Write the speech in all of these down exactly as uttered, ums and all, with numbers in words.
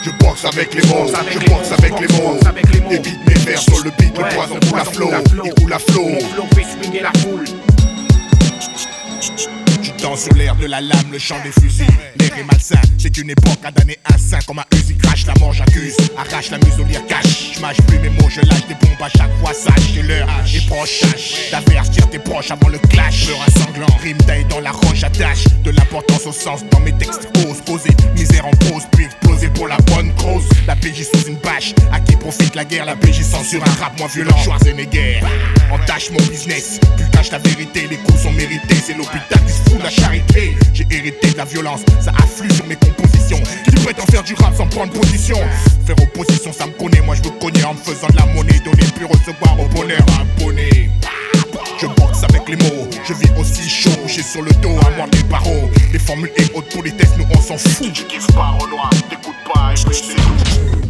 Je boxe avec les mots, je boxe avec les mots. Évite mes vers sur le beat, le poison coule à flot, il coule à flot. Mon flow fait swinguer la foule. Tu danses sur l'air de la lame, le chant des fusils. L'air est malsain, c'est une époque à damner un saint. Comme un Uzi crache, la mort j'accuse. Arrache la muselière cache. Je mâche plus mes mots, je lâche des bombes à chaque fois. Sache que l'heure est proche. D'avertir tes proches avant le clash. Peur à sanglant, rime taille dans la roche. Attache de l'importance au sens dans mes textes. Ose poser misère en pause, puis exploser pour la bonne cause. La P J sous une bâche, à qui profite la guerre. La P J censure un rap moins violent. Schwarzenegger entache mon business. Tu caches la vérité, les coups sont mérités. C'est l'hôpital qui se fout de la charité. J'ai hérité de la violence, ça afflue sur mes compositions. Qui prétend faire du rap sans prendre position? Faire opposition, ça me connaît, moi je me connais en me faisant de la monnaie. Donner puis recevoir au bonheur abonné. Je boxe avec les mots, je vis aussi chaud. J'ai sur le dos à moi des barreaux. Les formules et autres pour les tests, nous on s'en fout. Tu kiffes pas Renoir, t'écoutes pas et puis c'est tout.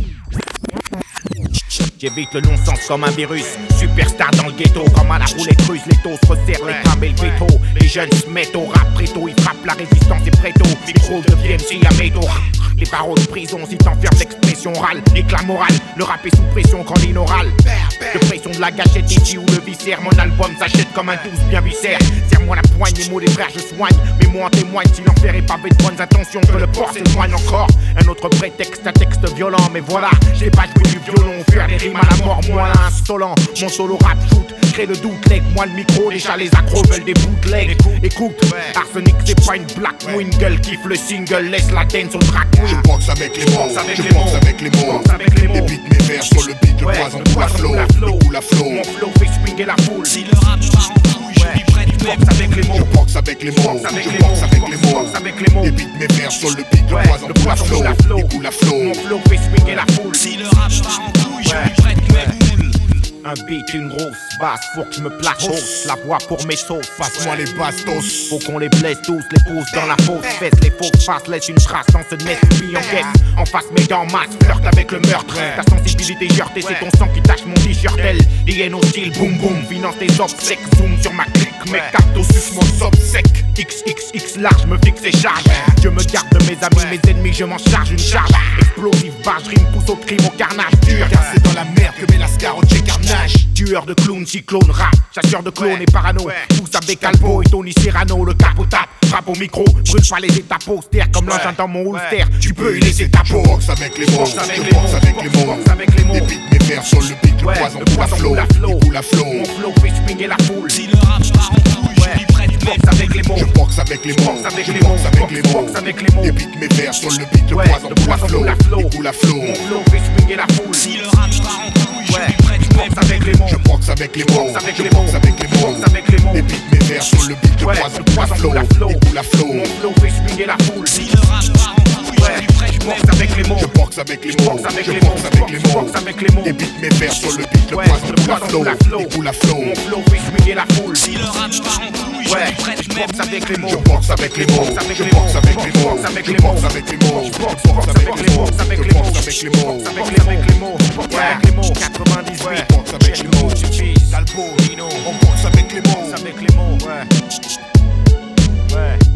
J'évite le non-sens comme un virus. Superstar dans le ghetto, comme à la roulette russe. Les taux se resserrent, les crabes et le veto. Les jeunes se mettent au rap préto. Ils frappent la résistance et préto. Micro de V M C à métaux. Les barreaux de prison, si t'enfermes l'expression orale. L'éclat moral, le rap est sous pression quand l'inoral. De pression de la gâchette ici ou le viscère. Mon album s'achète comme un douze bien viscère. Serre-moi la poigne, les mots des frères je soigne. Mais moi en témoigne, si l'enfer est pavé de bonnes intentions, que le port s'éloigne encore. Un autre prétexte, un texte violent. Mais voilà, j'ai pas joué du violon, faire des rimes à la mort, moi là insolent. Mon solo rap shoot, crée le doute, leg moi le micro. Déjà les accros veulent des bootlegs. Écoute, Arsenic c'est pas une black. Ou une gueule kiffe le single, laisse la dance au track. Je boxe avec les mots, je boxe avec les mots. Évite mes vers sur le beat, le poison coule à flot, il coule à flot. Mon flow fait swinguer la foule. Si le rap part en couille, je suis prêt de boxe avec les mots. Je boxe avec les mots, je boxe avec les mots. Évite mes vers sur le beat, le poison coule à flot, il coule à flot. Mon flow fait swinguer la foule. Si le rap part en couille, je suis prêt de mes boules. Un beat, une grosse basse, faut que je me place hausse. La voix pour mes sauces, passe-moi les bastos. Faut qu'on les blesse tous, les pousse dans la fausse fesse. Les fausses faces laissent une trace dans ce nest. Puis en caisse, en face mes dents masse, flirte avec le meurtre. Ta sensibilité heurtée, c'est ton sang qui tache mon t-shirt. Elle, hyène au style, boum boum. Finance tes obsèques, zoom sur ma clique. Mes cartes suce mon sob sec. X X X large, me fixe et charge. Je me garde de mes amis, mes ennemis, je m'en charge une charge. Explosive, barge, rime, pousse au crime, au carnage. Dur, car c'est dans la merde que met la scarotte chez carnage. Tueur de clowns, cyclone, rap, chasseur de clones et parano. Tous avec Calvo et Tony Serrano, le capot tape, frappe au micro, brûle pas les étapes austères comme l'engin dans mon holster. Tu peux y laisser ta peau. Je boxe avec les mots, je boxe avec les mots. Évite mes vers sur le beat, le poison coule à flot, il coule à flot. Mon flow fait swinguer la foule. Si le rap part en couille, je suis prêt de mes boxe avec les mots. Je boxe avec les mots, je boxe avec les mots. Évite mes vers sur le beat, le poison coule à flot, il coule à flot. Mon flow fait swinguer la foule. Si le rap part en couille, je suis prêt de mes boxe avec les mots. Je boxe avec les mots, je boxe avec les mots. Évite mes vers sur le beat, le poison coule à flot, il coule à flot. Mon flow fait swinguer la foule. Si le rap part en couille, je suis prêt de mes boxe avec les mots. Je boxe avec les mots, je boxe avec les mots. Évite mes vers sur le beat, le poison coule à flot, il coule à flot. Mon flow fait swinguer la foule. Si le rap part en couille, je suis prêt de mes boxe avec les mots. Je boxe avec les mots, je boxe avec les mots, je boxe avec les mots, je boxe avec les mots, je boxe avec les mots, je boxe avec les mots, avec les mots, avec les mots, quatre-vingt-dix-huit, boxe avec les mots, Talbot, Nino, on boxe avec les mots, avec les mots, ouais, ouais.